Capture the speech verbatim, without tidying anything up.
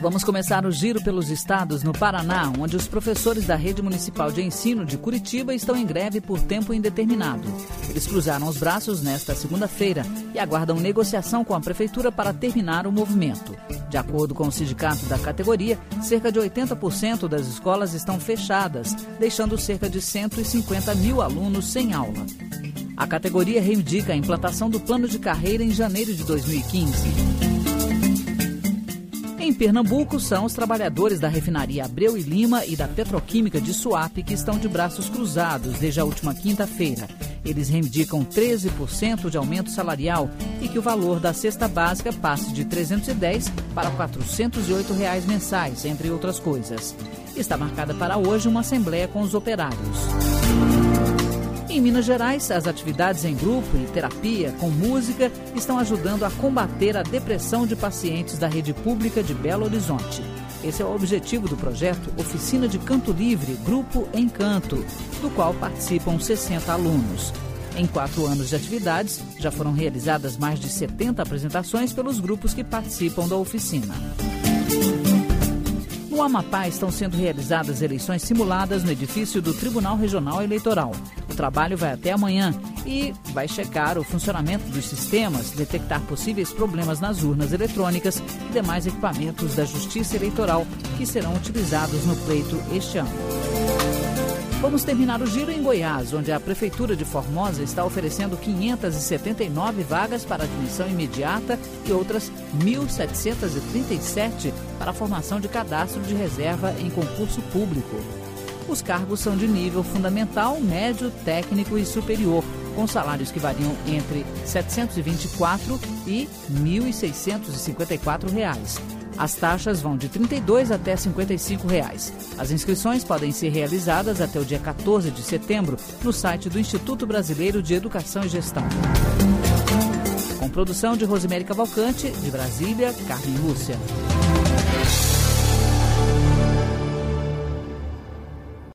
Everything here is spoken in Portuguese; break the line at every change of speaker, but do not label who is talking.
Vamos começar o giro pelos estados no Paraná, onde os professores da Rede Municipal de Ensino de Curitiba estão em greve por tempo indeterminado. Eles cruzaram os braços nesta segunda-feira e aguardam negociação com a Prefeitura para terminar o movimento. De acordo com o sindicato da categoria, cerca de oitenta por cento das escolas estão fechadas, deixando cerca de cento e cinquenta mil alunos sem aula. A categoria reivindica a implantação do plano de carreira em janeiro de dois mil e quinze. Em Pernambuco, são os trabalhadores da refinaria Abreu e Lima e da Petroquímica de Suape que estão de braços cruzados desde a última quinta-feira. Eles reivindicam treze por cento de aumento salarial e que o valor da cesta básica passe de trezentos e dez para quatrocentos e oito reais mensais, entre outras coisas. Está marcada para hoje uma assembleia com os operários. Em Minas Gerais, as atividades em grupo e terapia com música estão ajudando a combater a depressão de pacientes da rede pública de Belo Horizonte. Esse é o objetivo do projeto Oficina de Canto Livre Grupo Encanto, do qual participam sessenta alunos. Em quatro anos de atividades, já foram realizadas mais de setenta apresentações pelos grupos que participam da oficina. No Amapá estão sendo realizadas eleições simuladas no edifício do Tribunal Regional Eleitoral. O trabalho vai até amanhã e vai checar o funcionamento dos sistemas, detectar possíveis problemas nas urnas eletrônicas e demais equipamentos da Justiça Eleitoral que serão utilizados no pleito este ano. Vamos terminar o giro em Goiás, onde a Prefeitura de Formosa está oferecendo quinhentas e setenta e nove vagas para admissão imediata e outras mil setecentas e trinta e sete para a formação de cadastro de reserva em concurso público. Os cargos são de nível fundamental, médio, técnico e superior, com salários que variam entre setecentos e vinte e quatro e mil seiscentos e cinquenta e quatro reais. As taxas vão de trinta e dois até cinquenta e cinco reais. As inscrições podem ser realizadas até o dia quatorze de setembro no site do Instituto Brasileiro de Educação e Gestão. Com produção de Rosemary Cavalcante, de Brasília, Carmen Lúcia.